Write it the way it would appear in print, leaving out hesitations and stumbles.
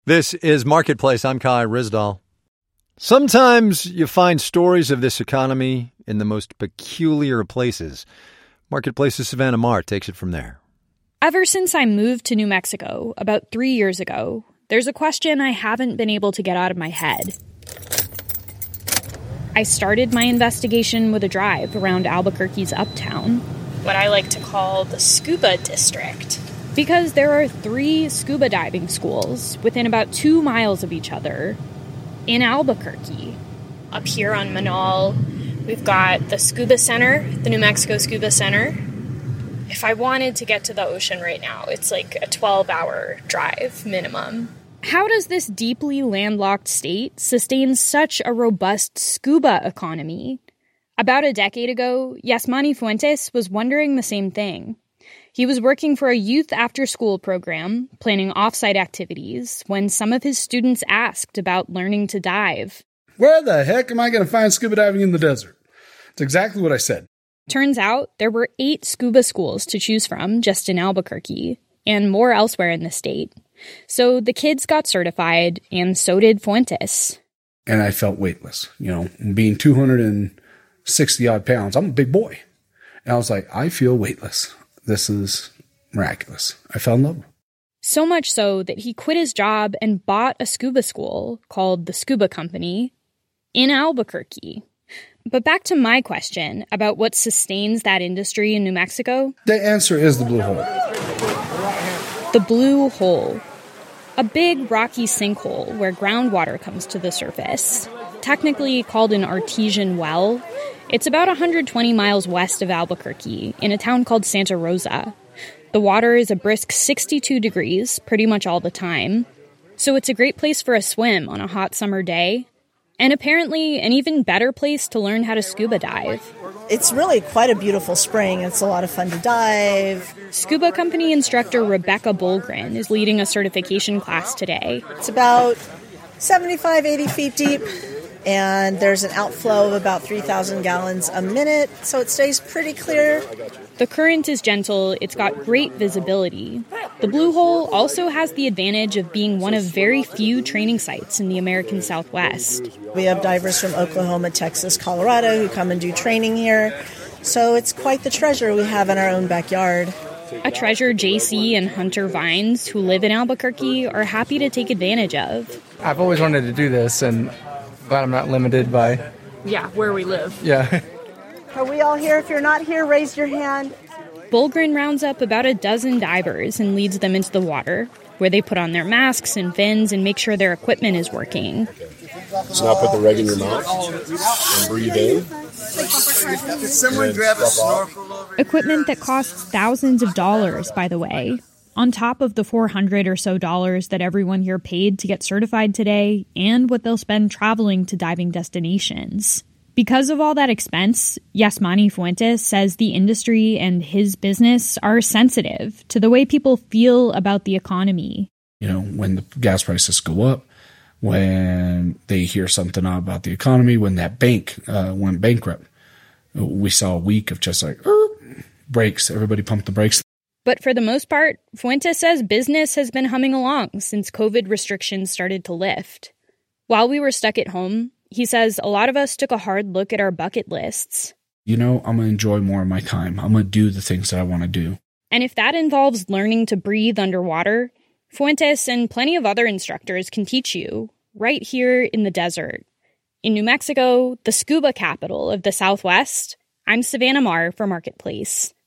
This is Marketplace. I'm Kai Ryssdal. Sometimes you find stories of this economy in the most peculiar places. Marketplace's Savannah Maher takes it from there. Ever since I moved to New Mexico about 3 years ago, there's a question I haven't been able to get out of my head. I started my investigation with a drive around Albuquerque's uptown, what I like to call the Scuba District, because there are 3 scuba diving schools within about 2 miles of each other in Albuquerque. Up here on Manal, we've got the Scuba Center, the New Mexico Scuba Center. If I wanted to get to the ocean right now, it's like a 12-hour drive minimum. How does this deeply landlocked state sustain such a robust scuba economy? About a decade ago, Yasmani Fuentes was wondering the same thing. He was working for a youth after-school program, planning off-site activities, when some of his students asked about learning to dive. Where the heck am I going to find scuba diving in the desert? It's exactly what I said. Turns out there were 8 scuba schools to choose from just in Albuquerque, and more elsewhere in the state. So the kids got certified, and so did Fuentes. And I felt weightless. Being 260-odd pounds, I'm a big boy. And I was like, I feel weightless. This is miraculous. I fell in love. So much so that he quit his job and bought a scuba school called the Scuba Company in Albuquerque. But back to my question about what sustains that industry in New Mexico. The answer is the Blue Hole. The Blue Hole. A big rocky sinkhole where groundwater comes to the surface. Technically called an artesian well, it's about 120 miles west of Albuquerque, in a town called Santa Rosa. The water is a brisk 62 degrees pretty much all the time, so it's a great place for a swim on a hot summer day, and apparently an even better place to learn how to scuba dive. It's really quite a beautiful spring. It's a lot of fun to dive. Scuba Company instructor Rebecca Bolgren is leading a certification class today. It's about 75, 80 feet deep. And there's an outflow of about 3,000 gallons a minute, so it stays pretty clear. The current is gentle, it's got great visibility. The Blue Hole also has the advantage of being one of very few training sites in the American Southwest. We have divers from Oklahoma, Texas, Colorado who come and do training here, so it's quite the treasure we have in our own backyard. A treasure JC and Hunter Vines, who live in Albuquerque, are happy to take advantage of. I've always wanted to do this, and glad I'm not limited by... where we live. Yeah. Are we all here? If you're not here, raise your hand. Bolgren rounds up about a dozen divers and leads them into the water, where they put on their masks and fins and make sure their equipment is working. So now put the reg in your mouth and breathe in. Someone grab a snorkel. Equipment that costs thousands of dollars, by the way. On top of the $400 or so that everyone here paid to get certified today, and what they'll spend traveling to diving destinations. Because of all that expense, Yasmani Fuentes says the industry and his business are sensitive to the way people feel about the economy. When the gas prices go up, when they hear something about the economy, when that bank went bankrupt, we saw a week of just like, brakes, everybody pumped the brakes. But for the most part, Fuentes says business has been humming along since COVID restrictions started to lift. While we were stuck at home, he says a lot of us took a hard look at our bucket lists. I'm going to enjoy more of my time. I'm going to do the things that I want to do. And if that involves learning to breathe underwater, Fuentes and plenty of other instructors can teach you right here in the desert. In New Mexico, the scuba capital of the Southwest, I'm Savannah Maher for Marketplace.